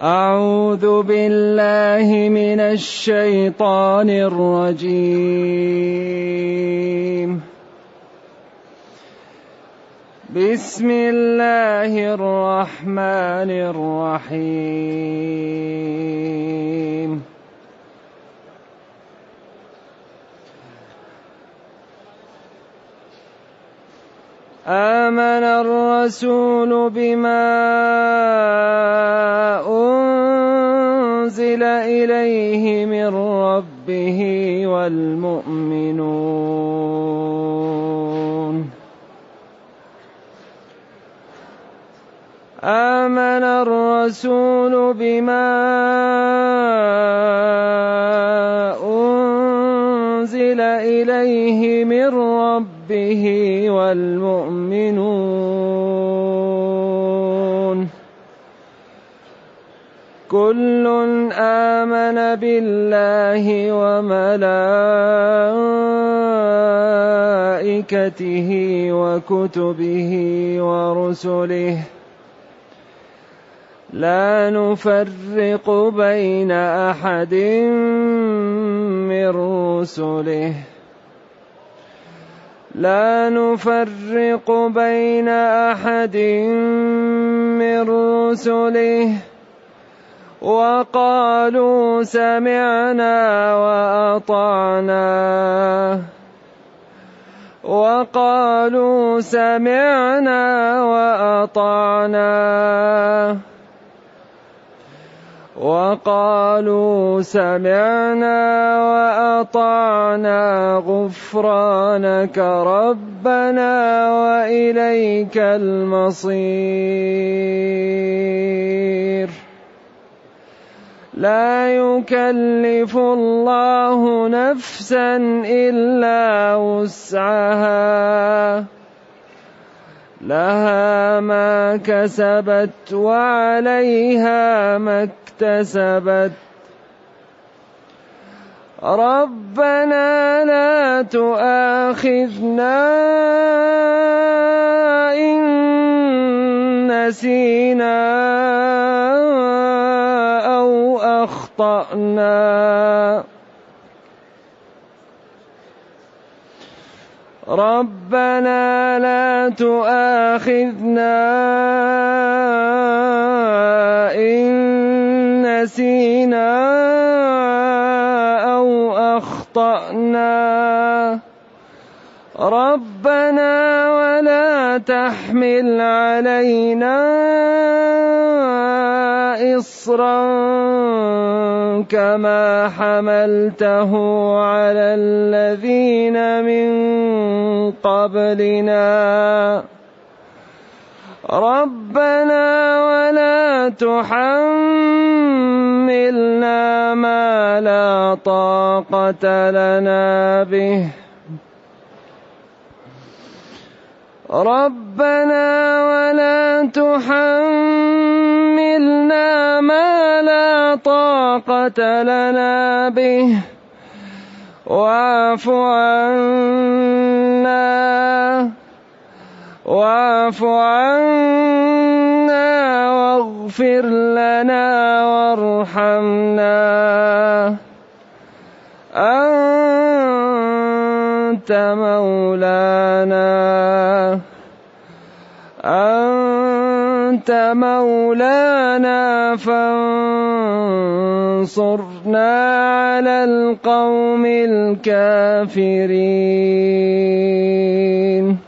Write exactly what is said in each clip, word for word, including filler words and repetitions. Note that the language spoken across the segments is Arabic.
أعوذ بالله من الشيطان الرجيم. بسم الله الرحمن الرحيم. آمن الرسول بما أنزل إليه من ربه والمؤمنون آمن الرسول بما أنزل إليه من ربه والمؤمنون كل آمن بالله وملائكته وكتبه ورسله لا نفرق بين أحد من رسله لا نفرق بين أحد من رسله وقالوا سمعنا وأطعنا وقالوا سمعنا وأطعنا وقالوا سمعنا وأطعنا غفرانك ربنا وإليك المصير لا يكلف الله نفسا إلا وسعها لها ما كسبت وعليها ما اكتسبت ربنا لا تؤاخذنا إن نسينا أو أخطأنا ربنا لا تؤاخذنا إن نسينا أو أخطأنا ربنا ولا تحمل علينا إصرا كما حملته على الذين من قبلنا ربنا ولا تحملنا ما لا طاقة لنا به ربنا ولا تحملنا ما لا طاقة لنا به واعف عنا واعف عنا واغفر لنا وارحمنا أنت مولانا أنت مولانا فانصرنا على القوم الكافرين.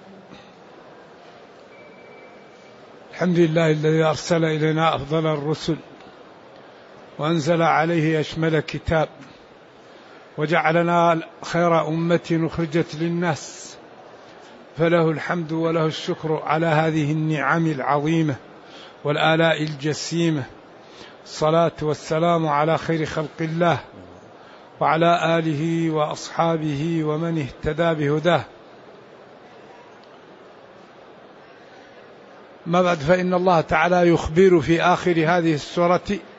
الحمد لله الذي أرسل إلينا أفضل الرسل وأنزل عليه أشمل كتاب وجعلنا خير أمة أخرجت للناس فله الحمد وله الشكر على هذه النعم العظيمة والآلاء الجسيمة. الصلاة والسلام على خير خلق الله وعلى آله وأصحابه ومن اهتدى بهداه. ما بعد، فإن الله تعالى يخبر في آخر هذه السورة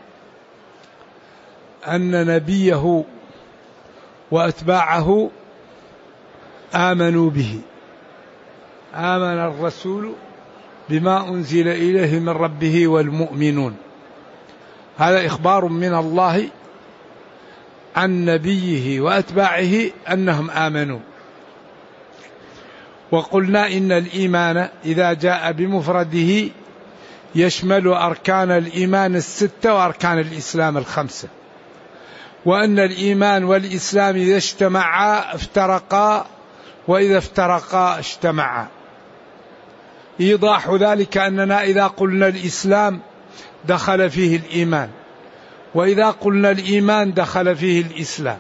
أن نبيه وأتباعه آمنوا به. آمن الرسول بما أنزل إليه من ربه والمؤمنون. هذا إخبار من الله عن نبيه وأتباعه أنهم آمنوا. وقلنا إن الإيمان إذا جاء بمفرده يشمل أركان الإيمان الستة وأركان الإسلام الخمسة، وأن الإيمان والإسلام إذا اجتمعا افترقا، وإذا افترقا اجتمعا. إيضاح ذلك أننا إذا قلنا الإسلام دخل فيه الإيمان، وإذا قلنا الإيمان دخل فيه الإسلام.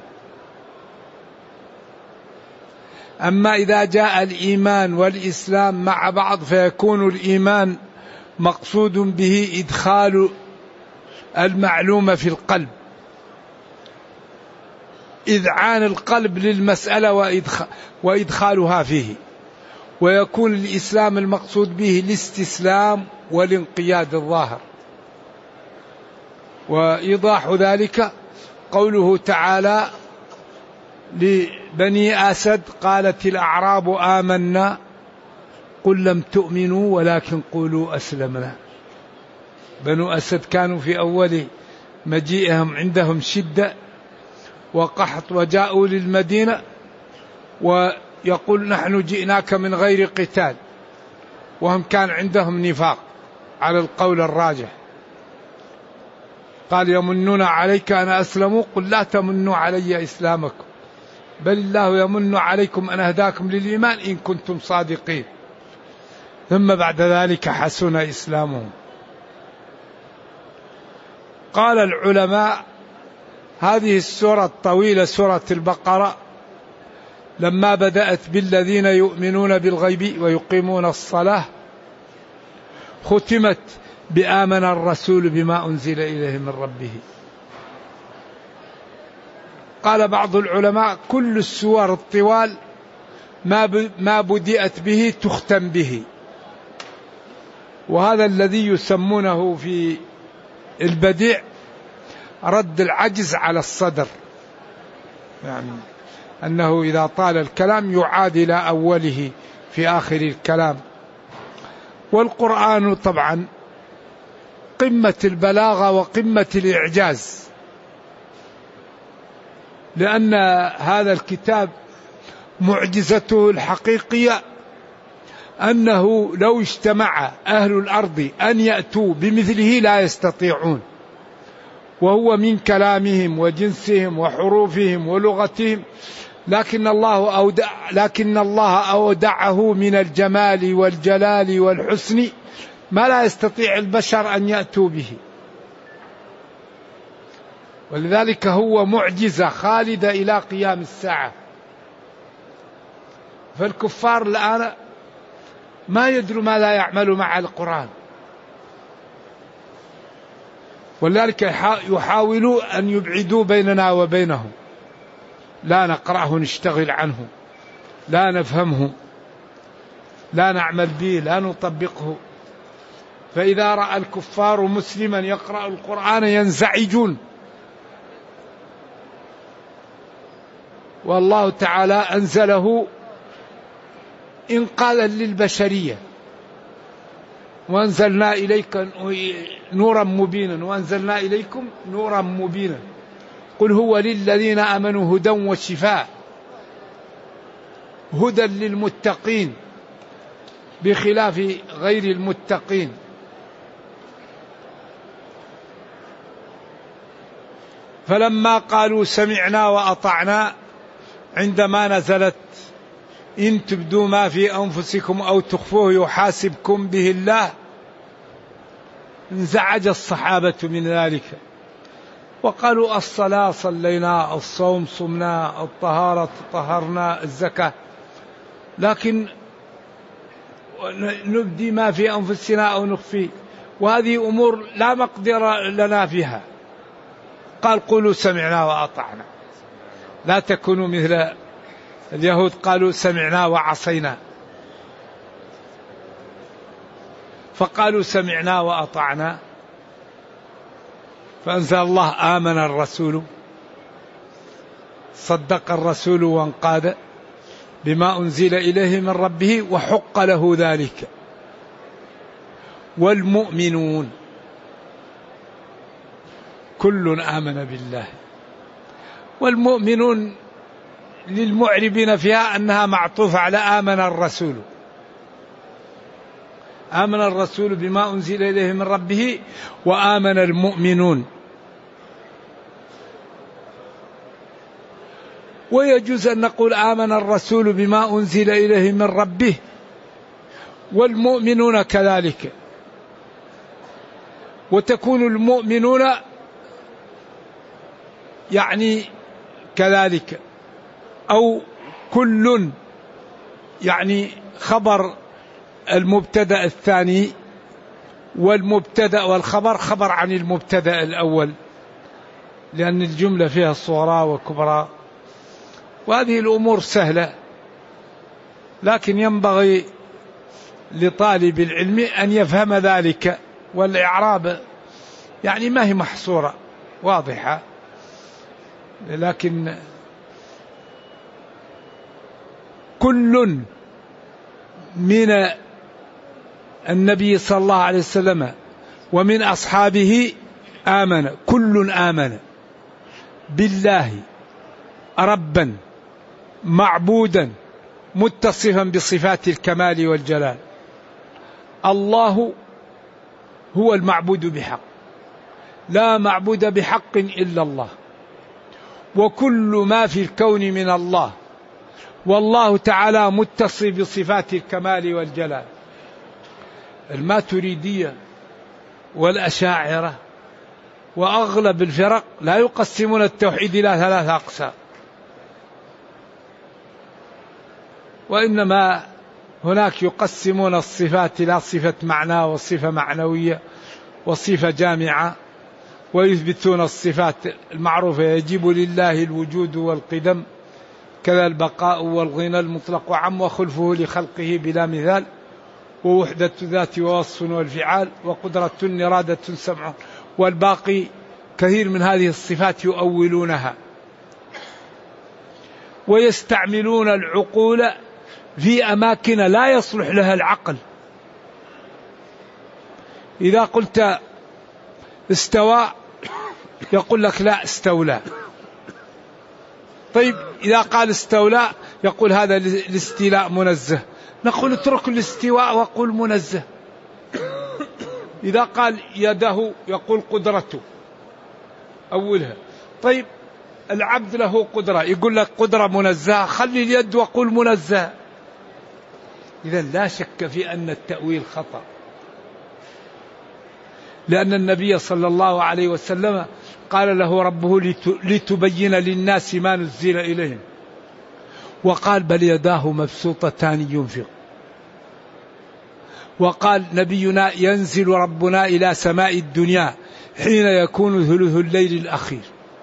أما إذا جاء الإيمان والإسلام مع بعض فيكون الإيمان مقصود به إدخال المعلومة في القلب، إذعان القلب للمسألة وإدخالها فيه، ويكون الإسلام المقصود به الاستسلام والانقياد الظاهر. وإيضاح ذلك قوله تعالى لبني أسد قالت الأعراب آمنا قل لم تؤمنوا ولكن قولوا أسلمنا. بنو أسد كانوا في أول مجيئهم عندهم شدة وقحط، وجاءوا للمدينة ويقول نحن جئناك من غير قتال، وهم كان عندهم نفاق على القول الراجح. قال يمنون عليك أن أسلموا قل لا تمنوا علي إسلامكم بل الله يمن عليكم أن أهداكم للإيمان إن كنتم صادقين، ثم بعد ذلك حسن إسلامهم. قال العلماء هذه السورة الطويلة سورة البقرة لما بدأت بالذين يؤمنون بالغيب ويقيمون الصلاة ختمت بآمن الرسول بما أنزل إليه من ربه. قال بعض العلماء كل السور الطوال ما بدأت به تختم به، وهذا الذي يسمونه في البديع رد العجز على الصدر، يعني أنه إذا طال الكلام يعاد إلى أوله في آخر الكلام. والقرآن طبعا قمة البلاغة وقمة الإعجاز، لأن هذا الكتاب معجزته الحقيقية أنه لو اجتمع أهل الأرض أن يأتوا بمثله لا يستطيعون، وهو من كلامهم وجنسهم وحروفهم ولغتهم، لكن الله أودع لكن الله أودعه من الجمال والجلال والحسن ما لا يستطيع البشر أن يأتوا به، ولذلك هو معجزة خالدة إلى قيام الساعة. فالكفار الآن ما يدروا ما لا يعمل مع القرآن، ولذلك يحاولوا أن يبعدوا بيننا وبينهم، لا نقرأه نشتغل عنه، لا نفهمه، لا نعمل به، لا نطبقه. فإذا رأى الكفار مسلما يقرأ القرآن ينزعجون. والله تعالى أنزله إنقاذا للبشرية، وأنزلنا إليك نورا مبينا وأنزلنا إليكم نورا مبينا قل هو للذين آمنوا هدى وشفاء، هدى للمتقين بخلاف غير المتقين. فلما قالوا سمعنا وأطعنا عندما نزلت إن تبدوا ما في أنفسكم أو تخفوه يحاسبكم به الله انزعج الصحابة من ذلك، وقالوا الصلاة صلينا، الصوم صمنا، الطهارة طهرنا، الزكاة، لكن نبدي ما في أنفسنا أو نخفي، وهذه أمور لا مقدر لنا فيها. قال قولوا سمعنا وأطعنا، لا تكونوا مثل اليهود قالوا سمعنا وعصينا، فقالوا سمعنا وأطعنا. فأنزل الله آمن الرسول، صدق الرسول وانقاد بما أنزل إليه من ربه وحق له ذلك. والمؤمنون كل آمن بالله. والمؤمنون للمعربين فيها أنها معطوفة على آمن الرسول. آمن الرسول بما أنزل إليه من ربه وآمن المؤمنون. ويجوز أن نقول آمن الرسول بما أنزل إليه من ربه والمؤمنون كذلك، وتكون المؤمنون يعني كذلك، أو كل يعني خبر المبتدأ الثاني، والمبتدأ والخبر خبر عن المبتدأ الأول، لأن الجملة فيها صغرى وكبرى، وهذه الأمور سهلة، لكن ينبغي لطالب العلم أن يفهم ذلك. والإعراب يعني ما هي محصورة واضحة، لكن كل من النبي صلى الله عليه وسلم ومن أصحابه آمن، كل آمن بالله ربا معبودا متصفا بصفات الكمال والجلال. الله هو المعبود بحق، لا معبود بحق إلا الله، وكل ما في الكون من الله، والله تعالى متصف بصفات الكمال والجلال. الماتريدية والأشاعرة وأغلب الفرق لا يقسمون التوحيد إلى ثلاثة أقسام، وإنما هناك يقسمون الصفات إلى صفة معنى وصفة معنوية وصفة جامعة، ويثبتون الصفات المعروفة: يجب لله الوجود والقدم، كذا البقاء والغنى المطلق وعم، وخلفه لخلقه بلا مثال، ووحدة ذات ووصف والفعال، وقدرة إرادة سمع، والباقي كثير من هذه الصفات يؤولونها ويستعملون العقول في أماكن لا يصلح لها العقل. إذا قلت استوى يقول لك لا استولى. طيب إذا قال استولى يقول هذا الاستيلاء منزه، نقول اترك الاستواء وقل منزه. إذا قال يده يقول قدرته أولها. طيب العبد له قدرة، يقول لك قدرة منزهة، خلي اليد وقل منزه. إذا لا شك في أن التأويل خطأ، لأن النبي صلى الله عليه وسلم قال له ربه لتبين للناس ما نزل إليهم، وقال بل يداه مبسوطتان ينفق. وقال نبينا ينزل ربنا إلى سماء الدنيا حين يكون ثلث الليل الأخير.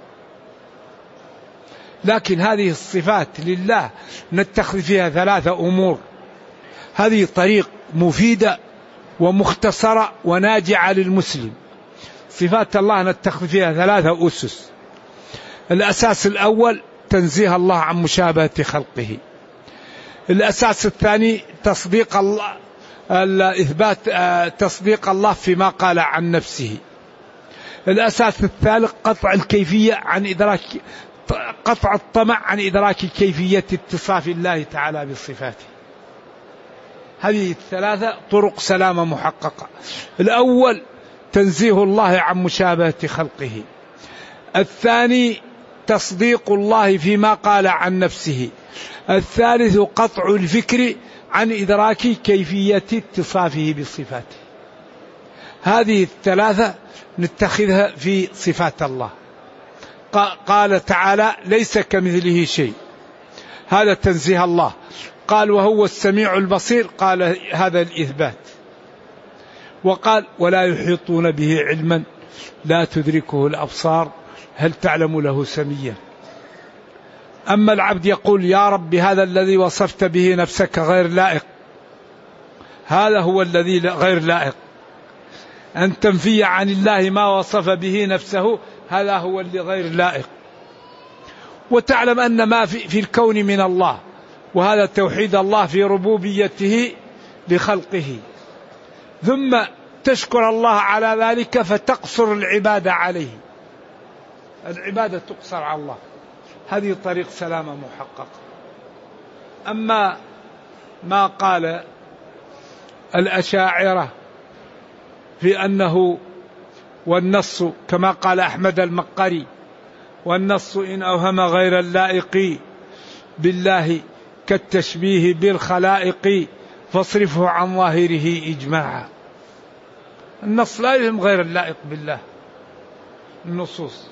لكن هذه الصفات لله نتخذ فيها ثلاثة أمور، هذه طريق مفيدة ومختصرة وناجعة للمسلم. صفات الله نتخذ فيها ثلاثة أسس. الأساس الأول تنزيه الله عن مشابهة خلقه. الأساس الثاني تصديق الله، الإثبات تصديق الله فيما قال عن نفسه. الأساس الثالث قطع الكيفية عن إدراك، قطع الطمع عن إدراك كيفية اتصاف الله تعالى بصفاته. هذه الثلاثة طرق سلامة محققة. الأول تنزيه الله عن مشابهة خلقه. الثاني تصديق الله فيما قال عن نفسه. الثالث قطع الفكر عن إدراك كيفية اتصافه بصفاته. هذه الثلاثة نتخذها في صفات الله. قال تعالى ليس كمثله شيء، هذا تنزيه الله. قال وهو السميع البصير، قال هذا الإثبات. وقال ولا يحيطون به علما لا تدركه الأبصار هل تعلم له سميا. أما العبد يقول يا رب هذا الذي وصفت به نفسك غير لائق، هذا هو الذي غير لائق. أن تنفي عن الله ما وصف به نفسه، هذا هو اللي غير لائق. وتعلم أن ما في, في الكون من الله، وهذا توحيد الله في ربوبيته لخلقه. ثم تشكر الله على ذلك فتقصر العبادة عليه. العبادة تقصر على الله، هذه طريق سلامة محققة. أما ما قال الأشاعرة في أنه والنص كما قال أحمد المقري والنص إن أوهم غير اللائق بالله كالتشبيه بالخلائق فاصرفه عن ظاهره إجماعا. النص لا يهم غير اللائق بالله. النصوص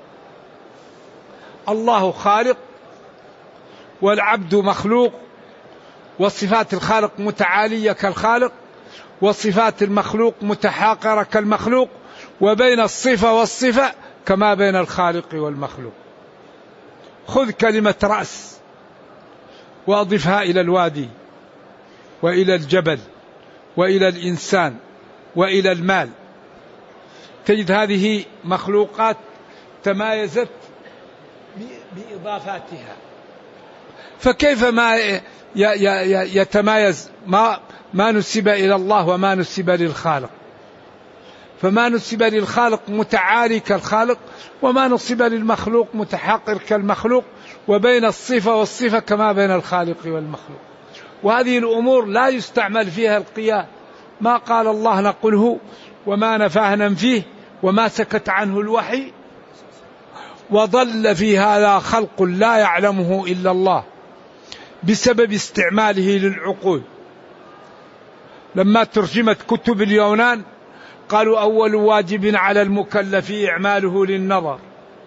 الله خالق والعبد مخلوق، وصفات الخالق متعالية كالخالق وصفات المخلوق متحاقرة كالمخلوق، وبين الصفة والصفة كما بين الخالق والمخلوق. خذ كلمة رأس وأضفها إلى الوادي وإلى الجبل وإلى الإنسان وإلى المال، تجد هذه مخلوقات تمايزت بإضافاتها. فكيف ما يتمايز ما ما نسب إلى الله وما نسب للخالق؟ فما نسب للخالق متعالي كالخالق، وما نسب للمخلوق متحقر كالمخلوق، وبين الصفة والصفة كما بين الخالق والمخلوق. وهذه الأمور لا يستعمل فيها القياس. ما قال الله نقله، وما نفاه ننفيه، وما سكت عنه الوحي، وضل في هذا خلق لا يعلمه إلا الله بسبب استعماله للعقول. لما ترجمت كتب اليونان قالوا أول واجب على المكلف إعماله للنظر،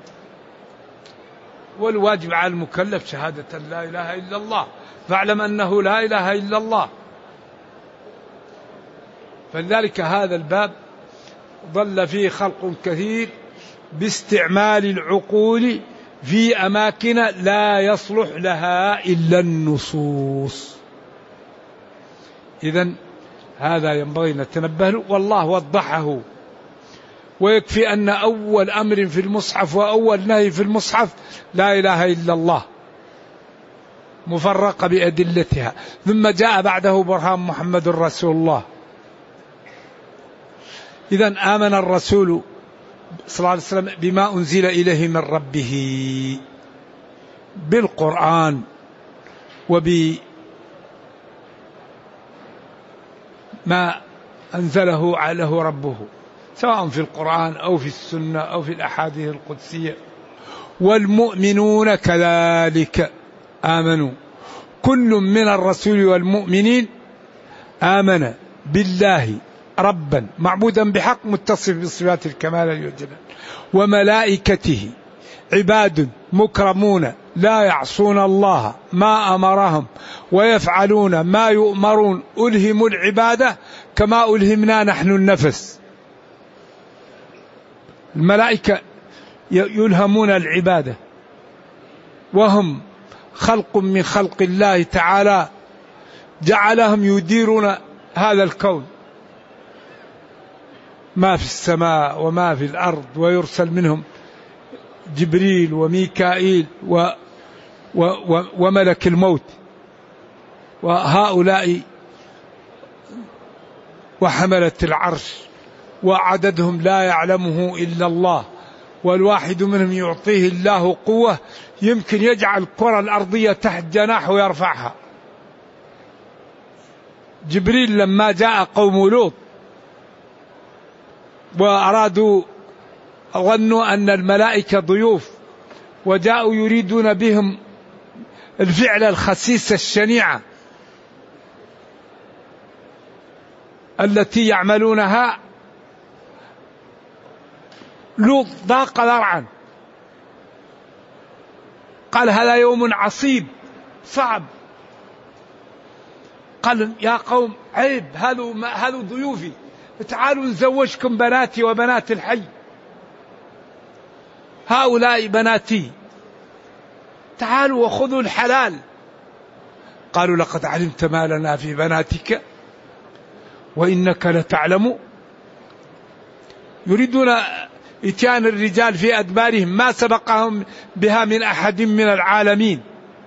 والواجب على المكلف شهادة لا إله إلا الله، فاعلم أنه لا إله إلا الله. فلذلك هذا الباب ضل فيه خلق كثير باستعمال العقول في أماكن لا يصلح لها إلا النصوص. إذن هذا ينبغي نتنبه له، والله وضحه. ويكفي أن أول أمر في المصحف وأول نهي في المصحف لا إله إلا الله مفرقة بأدلتها، ثم جاء بعده برهان محمد رسول الله. إذن آمن الرسول صلى الله عليه وسلم بما أنزل إليه من ربه بالقرآن وبما أنزله عليه ربه، سواء في القرآن أو في السنة أو في الأحاديث القدسية. والمؤمنون كذلك آمنوا، كل من الرسول والمؤمنين آمن بالله ربا معبودا بحق متصف بصفات الكمال والجلال، وملائكته عباد مكرمون لا يعصون الله ما أمرهم ويفعلون ما يؤمرون، ألهموا العبادة كما ألهمنا نحن النفس. الملائكة يلهمون العبادة، وهم خلق من خلق الله تعالى جعلهم يديرون هذا الكون، ما في السماء وما في الأرض، ويرسل منهم جبريل وميكائيل و و و وملك الموت، وهؤلاء وحملة العرش، وعددهم لا يعلمه إلا الله، والواحد منهم يعطيه الله قوة يمكن يجعل الكرة الأرضية تحت جناحه ويرفعها. جبريل لما جاء قوم لوط وأرادوا ظنوا أن الملائكة ضيوف، وجاءوا يريدون بهم الفعل الخسيس الشنيعة التي يعملونها، لوط ضاق ذرعا، قال هذا يوم عصيب صعب. قال يا قوم عيب، هذا ضيوفي، تعالوا نزوجكم بناتي وبنات الحي، هؤلاء بناتي، تعالوا وخذوا الحلال. قالوا لقد علمت ما لنا في بناتك وإنك لتعلم. يريدون إتيان الرجال في أدبارهم ما سبقهم بها من أحد من العالمين.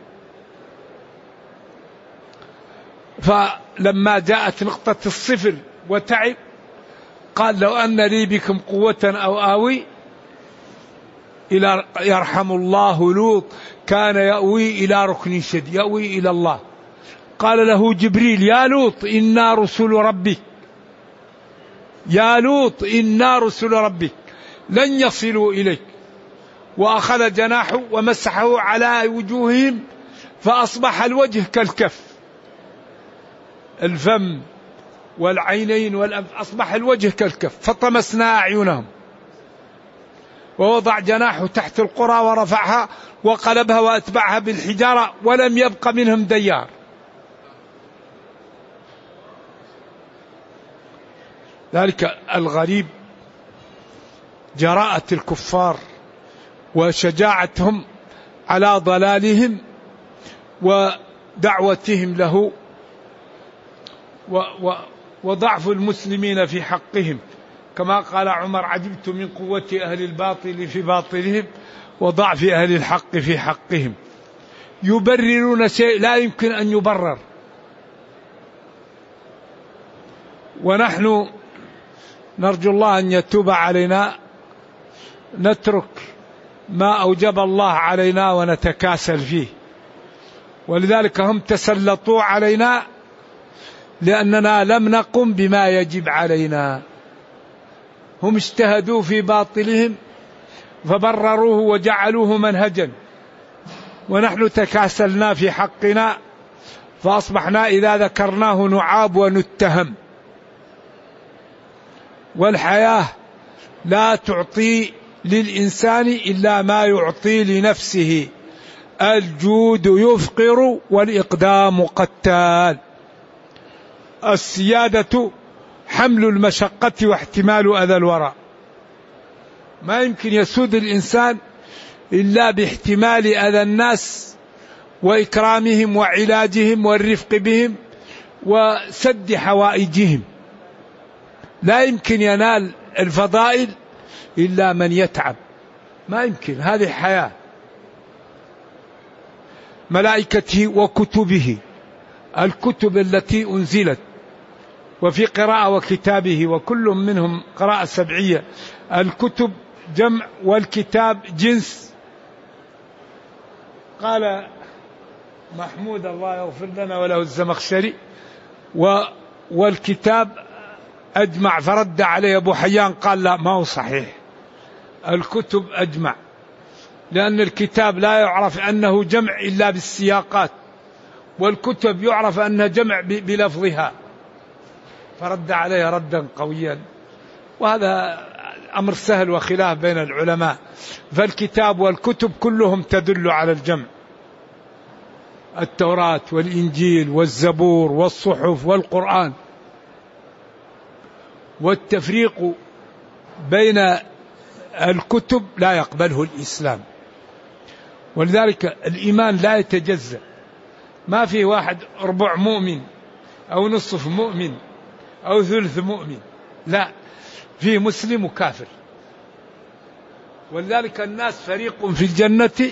فلما جاءت نقطة الصفر وتعب قال لو أن لي بكم قوة أو آوي إلى يرحم الله لوط كان يأوي إلى ركن شديد، يأوي إلى الله. قال له جبريل: يا لوط إنا رسل ربك، يا لوط إنا رسل ربك لن يصلوا إليك. وأخذ جناحه ومسحه على وجوههم فأصبح الوجه كالكف، الفم والعينين والأنف، أصبح الوجه كالكف. فطمسنا أعينهم، ووضع جناحه تحت القرى ورفعها وقلبها وأتبعها بالحجارة ولم يبق منهم ديار. ذلك الغريب جراءة الكفار وشجاعتهم على ضلالهم ودعوتهم له وضعف المسلمين في حقهم، كما قال عمر: عجبت من قوة أهل الباطل في باطلهم وضعف أهل الحق في حقهم. يبررون شيء لا يمكن أن يبرر. ونحن نرجو الله أن يتوب علينا، نترك ما أوجب الله علينا ونتكاسل فيه. ولذلك هم تسلطوا علينا لأننا لم نقم بما يجب علينا. هم اجتهدوا في باطلهم فبرروه وجعلوه منهجا، ونحن تكاسلنا في حقنا فأصبحنا إذا ذكرناه نعاب ونتهم. والحياة لا تعطي للإنسان إلا ما يعطي لنفسه. الجود يفقر والإقدام قتال. السيادة حمل المشقة واحتمال أذى الورى. ما يمكن يسود الإنسان إلا باحتمال أذى الناس وإكرامهم وعلاجهم والرفق بهم وسد حوائجهم. لا يمكن ينال الفضائل إلا من يتعب، ما يمكن. هذه حياة. ملائكته وكتبه، الكتب التي أنزلت، وفي قراءة وكتابه، وكل منهم قراءة سبعية. الكتب جمع والكتاب جنس. قال محمود الله يغفر لنا وله الزمخشري: والكتاب أجمع. فرد عليه أبو حيان قال: لا، ما هو صحيح، الكتب أجمع، لأن الكتاب لا يعرف أنه جمع إلا بالسياقات، والكتب يعرف أنها جمع بلفظها. فرد عليه ردا قويا، وهذا أمر سهل وخلاف بين العلماء. فالكتاب والكتب كلهم تدل على الجمع: التوراة والإنجيل والزبور والصحف والقرآن. والتفريق بين الكتب لا يقبله الإسلام. ولذلك الإيمان لا يتجزأ. ما في واحد ربع مؤمن أو نصف مؤمن أو ثلث مؤمن، لا، في مسلم وكافر. ولذلك الناس فريق في الجنة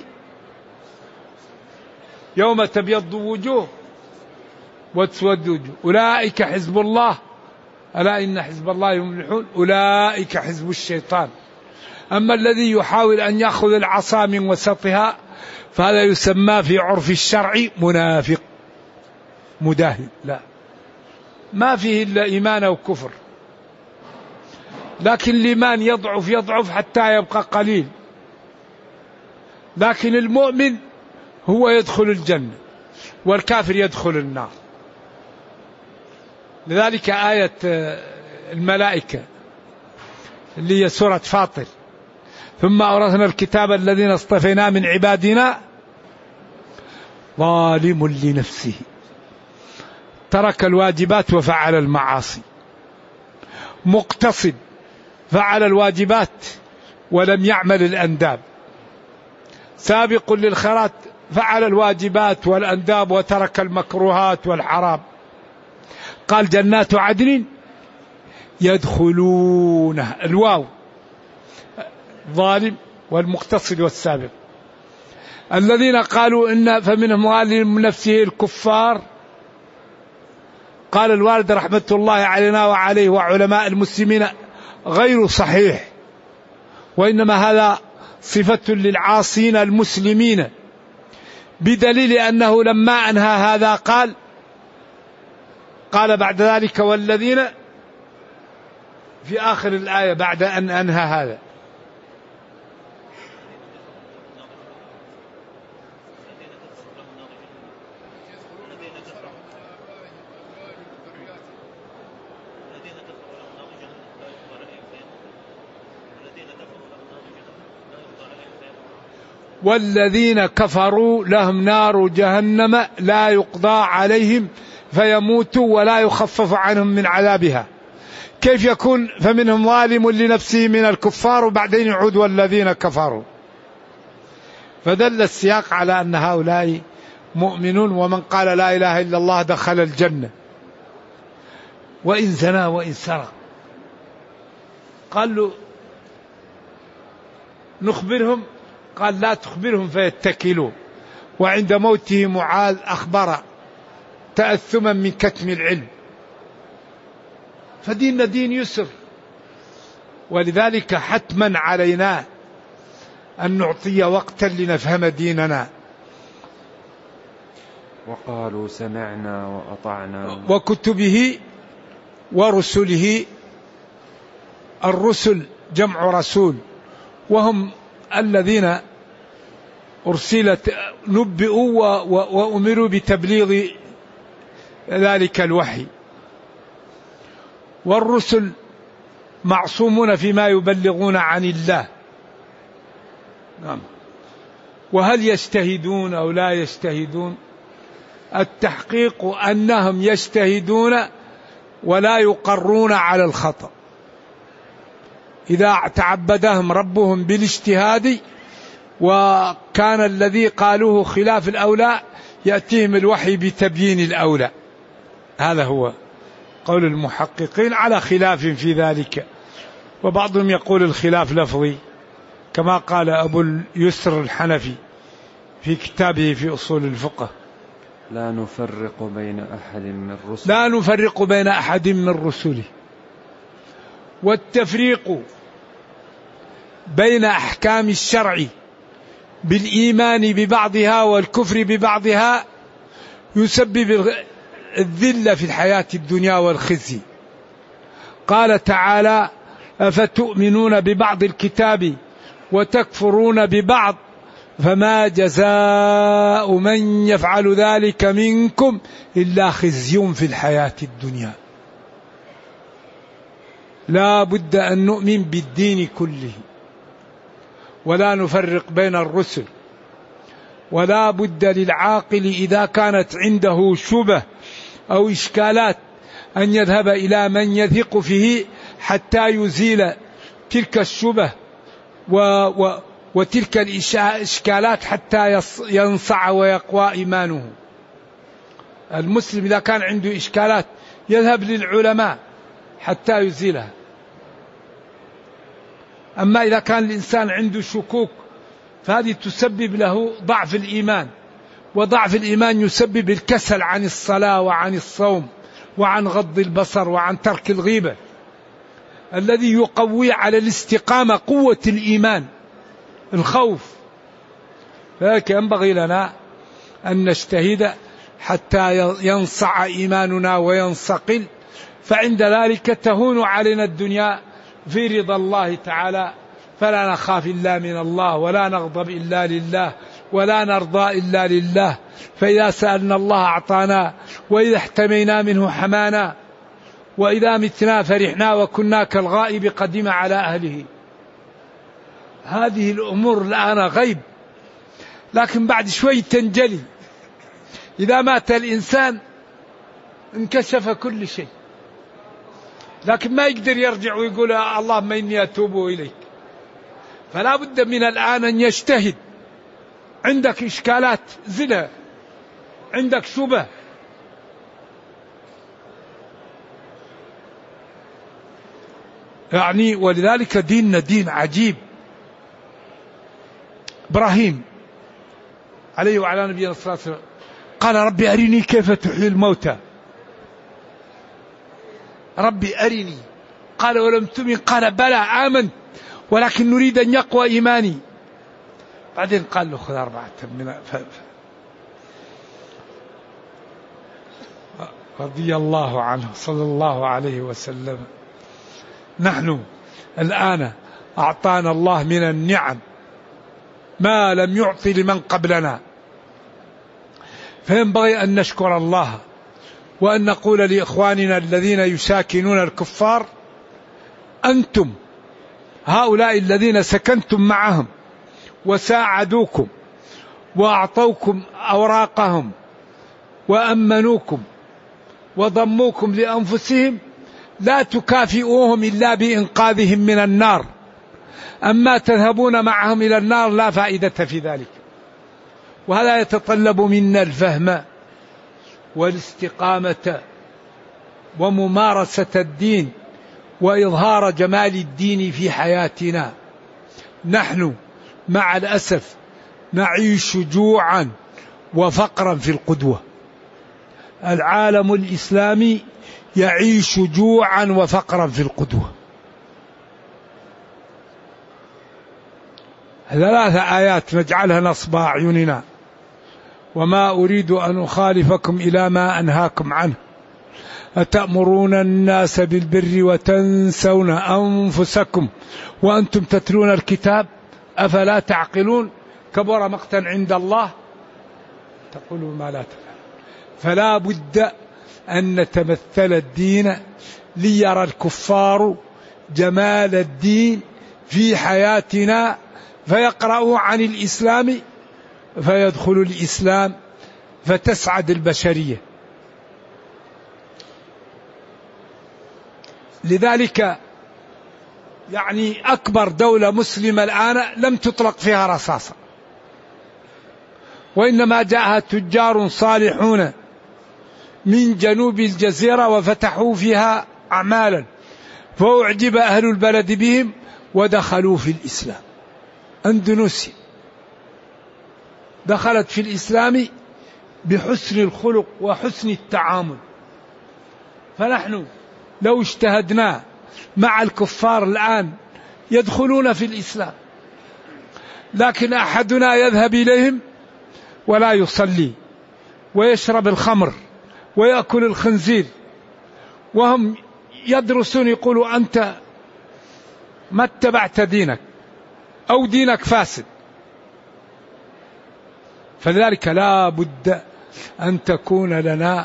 يوم تبيض وجوه وتسود وجوه، أولئك حزب الله ألا إن حزب الله هم المفلحون، أولئك حزب الشيطان. أما الذي يحاول أن يأخذ العصا من وسطها فهذا يسمى في عرف الشرع منافق مداهن. لا، ما فيه إلا إيمان أو كفر. لكن الإيمان يضعف يضعف حتى يبقى قليل. لكن المؤمن هو يدخل الجنة والكافر يدخل النار. لذلك آية الملائكة اللي هي سورة فاطر: ثم أورثنا الكتاب الذين اصطفينا من عبادنا ظالم لنفسه، ترك الواجبات وفعل المعاصي، مقتصد فعل الواجبات ولم يعمل الأنداب، سابق للخيرات فعل الواجبات والأنداب وترك المكروهات والحرام. قال: جنات عدن يدخلونها. الواو ظالم والمقتصد والسابق. الذين قالوا إن فمنهم ظالم نفسه الكفار. قال الوالد رحمة الله علينا وعليه وعلماء المسلمين: غير صحيح، وإنما هذا صفة للعاصين المسلمين، بدليل أنه لما أنهى هذا قال قال بعد ذلك والذين في آخر الآية بعد أن أنهى هذا والذين كفروا لهم نار جهنم لا يقضى عليهم فيموتوا ولا يخفف عنهم من عذابها. كيف يكون فمنهم ظالم لنفسه من الكفار وبعدين يعود والذين كفروا؟ فدل السياق على أن هؤلاء مؤمنون، ومن قال لا إله إلا الله دخل الجنة وإن زنى وإن سرق. قال له نخبرهم، قال لا تخبرهم فيتكلوا. وعند موته معاذ أخبر تأثما من كتم العلم. فديننا دين يسر، ولذلك حتما علينا أن نعطي وقتا لنفهم ديننا. وقالوا سمعنا وأطعنا. وكتبه ورسله. الرسل جمع رسول، وهم الذين أرسلت نبئوا وأمروا بتبليغ ذلك الوحي. والرسل معصومون فيما يبلغون عن الله. نعم. وهل يجتهدون أو لا يجتهدون؟ التحقيق أنهم يجتهدون ولا يقرون على الخطأ. إذا تعبدهم ربهم بالاجتهاد وكان الذي قالوه خلاف الأولى يأتيهم الوحي بتبيين الأولى. هذا هو قول المحققين على خلاف في ذلك، وبعضهم يقول الخلاف لفظي كما قال أبو اليسر الحنفي في كتابه في أصول الفقه: لا نفرق بين أحد من رسله. لا نفرق بين أحد من رسله. والتفريق بين أحكام الشرع بالإيمان ببعضها والكفر ببعضها يسبب الذلة في الحياة الدنيا والخزي. قال تعالى: أفتؤمنون ببعض الكتاب وتكفرون ببعض فما جزاء من يفعل ذلك منكم إلا خزي في الحياة الدنيا. لا بد أن نؤمن بالدين كله ولا نفرق بين الرسل، ولا بد للعاقل إذا كانت عنده شبه أو إشكالات أن يذهب إلى من يثق فيه حتى يزيل تلك الشبه و و وتلك الإشكالات حتى ينصع ويقوى إيمانه. المسلم إذا كان عنده إشكالات يذهب للعلماء حتى يزيلها. أما إذا كان الإنسان عنده شكوك فهذه تسبب له ضعف الإيمان، وضعف الإيمان يسبب الكسل عن الصلاة وعن الصوم وعن غض البصر وعن ترك الغيبة. الذي يقوي على الاستقامة قوة الإيمان الخوف. فلذلك ينبغي لنا أن نجتهد حتى ينصع إيماننا وينصقل، فعند ذلك تهون علينا الدنيا في رضا الله تعالى، فلا نخاف إلا من الله ولا نغضب إلا لله ولا نرضى إلا لله. فإذا سألنا الله أعطانا، وإذا احتمينا منه حمانا، وإذا متنا فرحنا وكنا كالغائب قدم على أهله. هذه الأمور الآن غيب، لكن بعد شوي تنجلي. إذا مات الإنسان انكشف كل شيء، لكن ما يقدر يرجع ويقول اللهم إني أتوب إليك. فلا بد من الآن أن يجتهد. عندك إشكالات زنا، عندك شبه، يعني ولذلك ديننا دين عجيب. إبراهيم عليه وعلى نبينا الصلاة والسلام قال: ربي أرني كيف تحيي الموتى. ربي أرني. قال: ولم تؤمن؟ قال: بلى آمنت ولكن نريد أن يقوى إيماني. بعدين قال له خذ أربعة من ف... رضي الله عنه صلى الله عليه وسلم. نحن الآن أعطانا الله من النعم ما لم يعطي لمن قبلنا، فينبغي أن نشكر الله وأن نقول لإخواننا الذين يساكنون الكفار: أنتم هؤلاء الذين سكنتم معهم وساعدوكم وأعطوكم أوراقهم وأمنوكم وضموكم لأنفسهم لا تكافئوهم إلا بإنقاذهم من النار، أما تذهبون معهم إلى النار لا فائدة في ذلك. وهذا يتطلب منا الفهم والاستقامة وممارسة الدين وإظهار جمال الدين في حياتنا. نحن مع الأسف نعيش جوعا وفقرا في القدوة. العالم الإسلامي يعيش جوعا وفقرا في القدوة. ثلاث آيات نجعلها نصب أعيننا: وما أريد أن أخالفكم إلى ما أنهاكم عنه أتأمرون الناس بالبر وتنسون أنفسكم وأنتم تتلون الكتاب أفلا تعقلون كبر مقتا عند الله تقولوا ما لا تفعلون. فلا بد أن نتمثل الدين ليرى الكفار جمال الدين في حياتنا فيقرأوا عن الإسلام فيدخل الإسلام فتسعد البشرية. لذلك يعني أكبر دولة مسلمة الآن لم تطلق فيها رصاصة، وإنما جاءها تجار صالحون من جنوب الجزيرة وفتحوا فيها أعمالا فأعجب أهل البلد بهم ودخلوا في الإسلام. أندونيسيا دخلت في الإسلام بحسن الخلق وحسن التعامل. فنحن لو اجتهدنا مع الكفار الآن يدخلون في الإسلام، لكن أحدنا يذهب إليهم ولا يصلي ويشرب الخمر ويأكل الخنزير وهم يدرسون يقولوا أنت ما اتبعت دينك أو دينك فاسد. فلذلك لا بد أن تكون لنا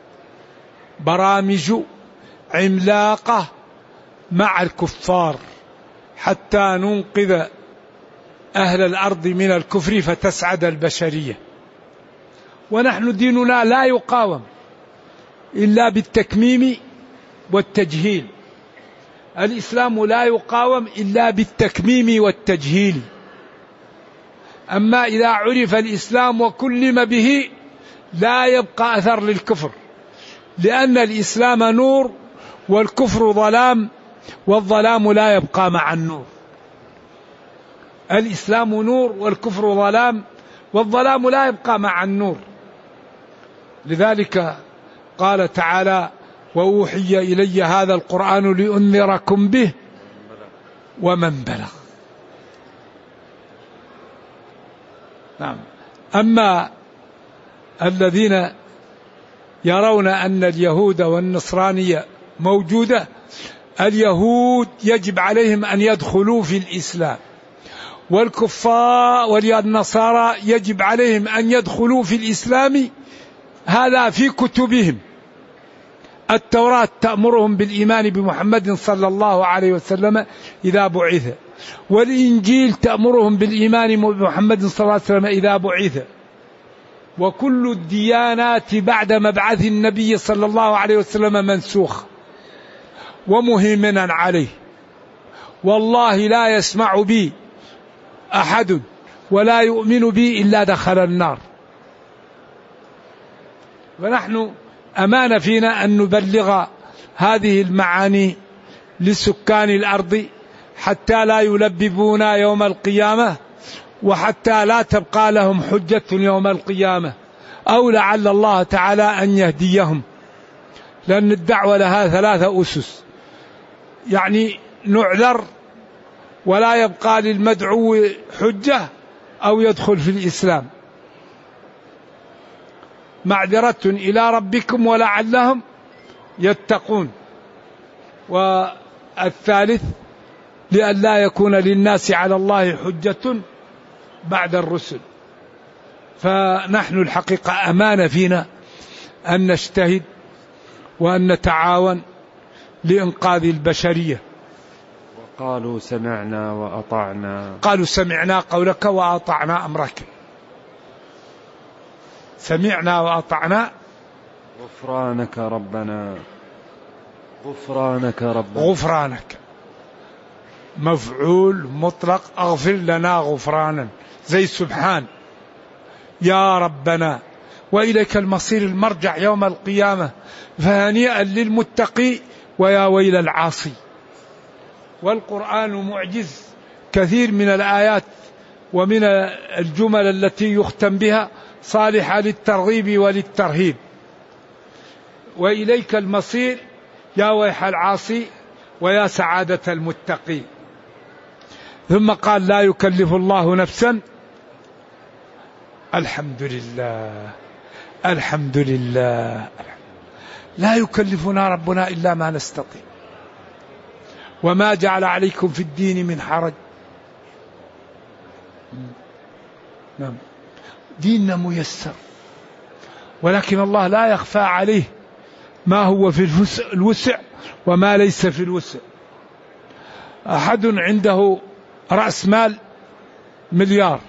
برامج عملاقة مع الكفار حتى ننقذ أهل الأرض من الكفر فتسعد البشرية. ونحن ديننا لا يقاوم إلا بالتكميم والتجهيل. الإسلام لا يقاوم إلا بالتكميم والتجهيل. أما إذا عرف الإسلام وكلم به لا يبقى أثر للكفر، لأن الإسلام نور والكفر ظلام، والظلام لا يبقى مع النور. الإسلام نور والكفر ظلام، والظلام لا يبقى مع النور. لذلك قال تعالى: وأوحي إلي هذا القرآن لأنذركم به ومن بلغ. نعم. أما الذين يرون أن اليهود والنصرانية موجودة، اليهود يجب عليهم أن يدخلوا في الإسلام، والكفار والنصارى يجب عليهم أن يدخلوا في الإسلام. هذا في كتبهم. التوراة تأمرهم بالإيمان بمحمد صلى الله عليه وسلم إذا بعث، والإنجيل تأمرهم بالإيمان بمحمد صلى الله عليه وسلم إذا بعث. وكل الديانات بعد مبعث النبي صلى الله عليه وسلم منسوخ ومهيمنا عليه. والله لا يسمع بي أحد ولا يؤمن بي إلا دخل النار. ونحن أمانة فينا أن نبلغ هذه المعاني لسكان الأرض حتى لا يلببونا يوم القيامة، وحتى لا تبقى لهم حجة يوم القيامة، أو لعل الله تعالى أن يهديهم. لأن الدعوة لها ثلاثة أسس، يعني نعذر ولا يبقى للمدعو حجة، أو يدخل في الإسلام. معذرة إلى ربكم ولعلهم يتقون. والثالث لئلا يكون للناس على الله حجة بعد الرسل. فنحن الحقيقة أمانة فينا أن نجتهد وأن نتعاون لإنقاذ البشرية. وقالوا سمعنا وأطعنا. قالوا سمعنا قولك وأطعنا أمرك. سمعنا وأطعنا. غفرانك ربنا. غفرانك ربنا. غفرانك مفعول مطلق. أغفر لنا غفرانا زي سبحان يا ربنا وإليك المصير المرجع يوم القيامة. فهنيئا للمتقي ويا ويل العاصي. والقرآن معجز. كثير من الآيات ومن الجمل التي يختم بها صالحة للترغيب وللترهيب. وإليك المصير يا ويح العاصي ويا سعادة المتقي. ثم قال لا يكلف الله نفسا. الحمد لله الحمد لله. لا يكلفنا ربنا إلا ما نستطيع. وما جعل عليكم في الدين من حرج. نعم ديننا ميسر. ولكن الله لا يخفى عليه ما هو في الوسع وما ليس في الوسع. أحد عنده رأس مال مليار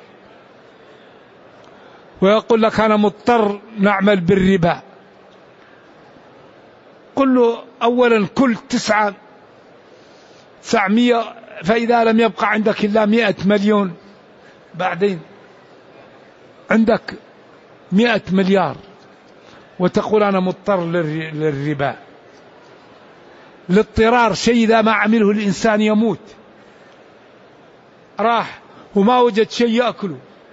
ويقول لك أنا مضطر نعمل بالربا. قل له أولا كل تسعة تسعمية فإذا لم يبقى عندك إلا مئة مليون. بعدين عندك مئة مليار وتقول أنا مضطر للربا. الاضطرار شيء إذا ما عمله الإنسان يموت. راح وما وجد شيء يأكله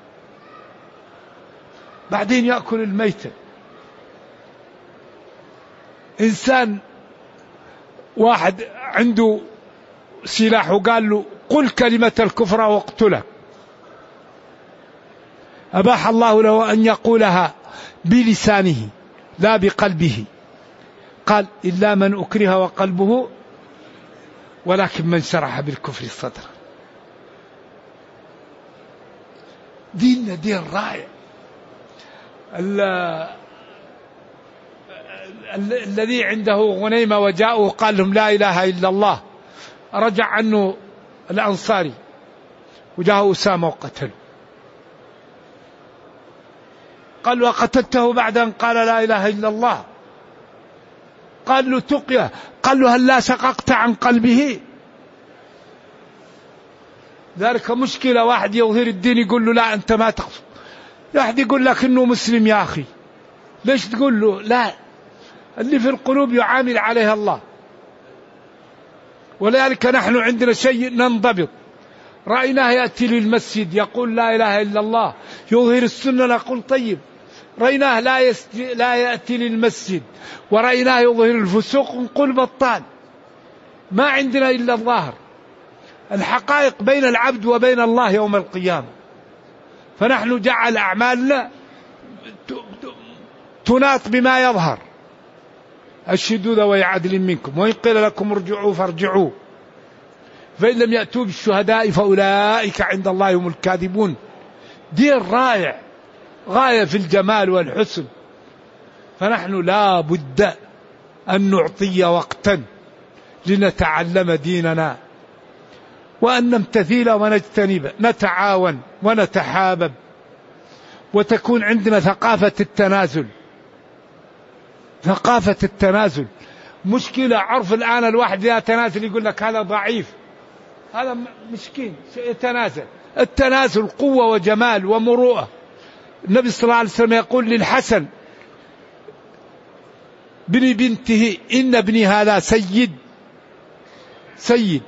بعدين يأكل الميتة. إنسان واحد عنده سلاح وقال له قل كلمة الكفر واقتله. أباح الله له أن يقولها بلسانه لا بقلبه. قال إلا من أكره وقلبه ولكن من شرح بالكفر صدره. ديننا دين رائع. الذي عنده غنيمة وجاءه قال لهم لا إله إلا الله رجع عنه الأنصاري وجاءه أسامة وقتله. قال وقتلته بعد أن قال لا إله إلا الله. قال له تقيا. قال له هل لا شققت عن قلبه. ذلك مشكلة. واحد يظهر الدين يقول له لا أنت ما تقصد. واحد يقول لك إنه مسلم يا أخي ليش تقول له لا. اللي في القلوب يعامل عليها الله. ولذلك نحن عندنا شيء ننضبط. رأيناه يأتي للمسجد يقول لا إله إلا الله يظهر السنة نقول طيب. رأيناه لا, يست... لا يأتي للمسجد ورأيناه يظهر الفسوق نقول بطال. ما عندنا إلا الظاهر. الحقائق بين العبد وبين الله يوم القيامة. فنحن جعل أعمالنا تناط بما يظهر. أشهدوا ذوي عدل منكم وإن قيل لكم ارجعوا فارجعوا فإن لم يأتوا بالشهداء فأولئك عند الله هم الكاذبون. دين رائع غاية في الجمال والحسن. فنحن لا بد أن نعطي وقتا لنتعلم ديننا وأن نمتثل ونجتنب. نتعاون ونتحابب وتكون عندنا ثقافة التنازل. ثقافة التنازل مشكلة. عرف الآن الواحد يتنازل يقول لك هذا ضعيف هذا مسكين يتنازل. التنازل قوة وجمال ومروءة. النبي صلى الله عليه وسلم يقول للحسن بن بنته إن ابني هذا سيد سيد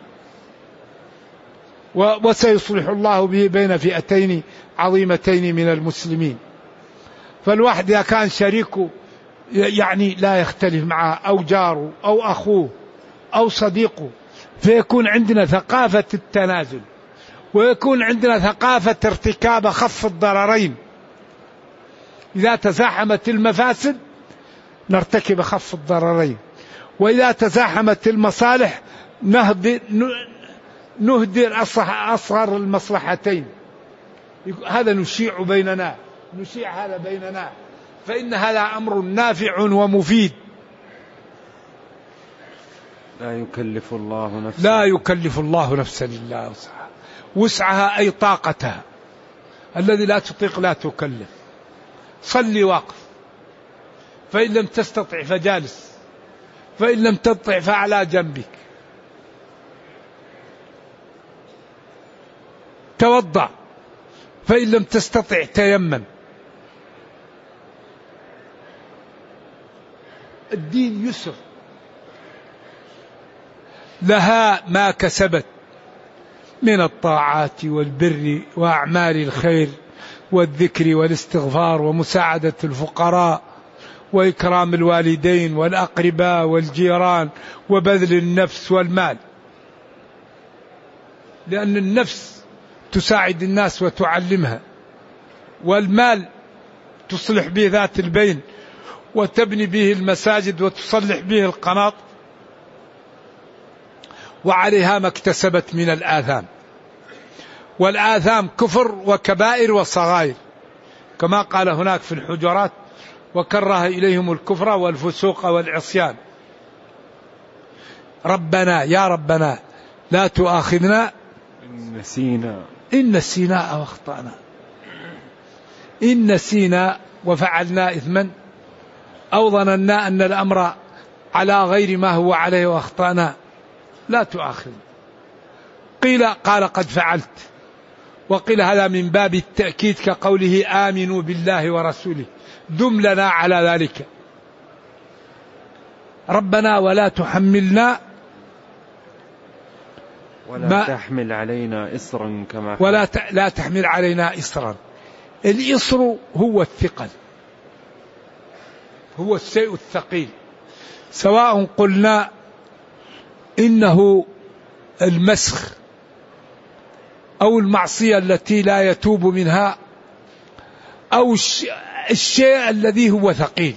وسيصلح الله به بين فئتين عظيمتين من المسلمين. فالواحد إذا كان شريكه يعني لا يختلف معه أو جاره أو أخوه أو صديقه فيكون عندنا ثقافة التنازل ويكون عندنا ثقافة ارتكاب أخف الضررين. إذا تزاحمت المفاسد نرتكب أخف الضررين، وإذا تزاحمت المصالح نهدر, نهدر أصغر المصلحتين. هذا نشيع بيننا، نشيع هذا بيننا، فإن هذا أمر نافع ومفيد. لا يكلف الله نفسا لا يكلف الله نفسا إلا وسعها، وسعها أي طاقتها. الذي لا تطيق لا تكلف. صلي واقف، فإن لم تستطع فجالس، فإن لم تستطع فعلى جنبك. توضأ، فإن لم تستطع تيمم. الدين يسر، لها ما كسبت من الطاعات والبر وأعمال الخير والذكر والاستغفار ومساعدة الفقراء وإكرام الوالدين والأقرباء والجيران وبذل النفس والمال، لأن النفس تساعد الناس وتعلمها، والمال تصلح به ذات البين وتبني به المساجد وتصلح به القناط، وعليها ما اكتسبت من الآثام. والآثام كفر وكبائر وصغائر، كما قال هناك في الحجرات: وكره إليهم الكفر والفسوق والعصيان. ربنا يا ربنا لا تؤاخذنا إن نسينا إن نسينا أو أخطأنا. إن نسينا وفعلنا إثما أو ظننا أن الأمر على غير ما هو عليه وأخطأنا لا تؤاخذنا. قيل قال قد فعلت، وقيل هذا من باب التأكيد كقوله آمنوا بالله ورسوله، دم لنا على ذلك. ربنا ولا تحملنا ولا تحمل علينا إصرا كما ولا ت... لا تحمل علينا إصرا. الإصر هو الثقل، هو الشيء الثقيل، سواء قلنا إنه المسخ أو المعصية التي لا يتوب منها، أو الشيء الذي هو ثقيل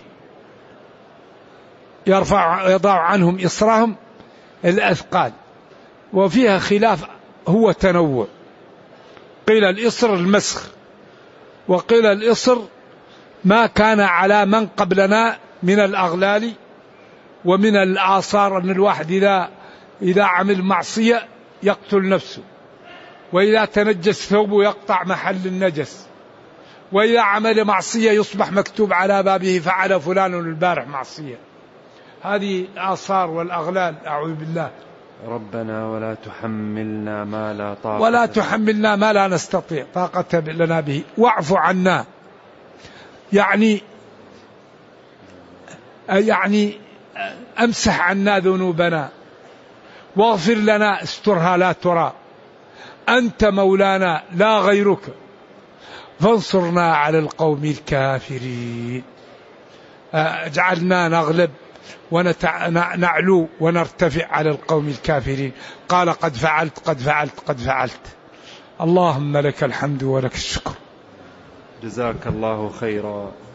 يرفع يضع عنهم إصرهم الأثقال. وفيها خلاف، هو تنوع. قيل الإصر المسخ، وقيل الإصر ما كان على من قبلنا من الأغلال ومن الآثار، أن الواحد إذا إذا عمل معصية يقتل نفسه، وإذا تنجس ثوبه يقطع محل النجس، وإذا عمل معصية يصبح مكتوب على بابه فعل فلان البارح معصية. هذه الآثار والأغلال. أعوذ بالله. ربنا ولا تحملنا ما لا طاقة ولا تحملنا ما لا نستطيع طاقة لنا به، واعف عنا، يعني يعني أمسح عنا ذنوبنا، واغفر لنا، استرها لا ترى، أنت مولانا لا غيرك، فانصرنا على القوم الكافرين. اجعلنا نغلب ونعلو ونرتفع على القوم الكافرين. قال قد فعلت قد فعلت قد فعلت. اللهم لك الحمد ولك الشكر. جزاك الله خيرا.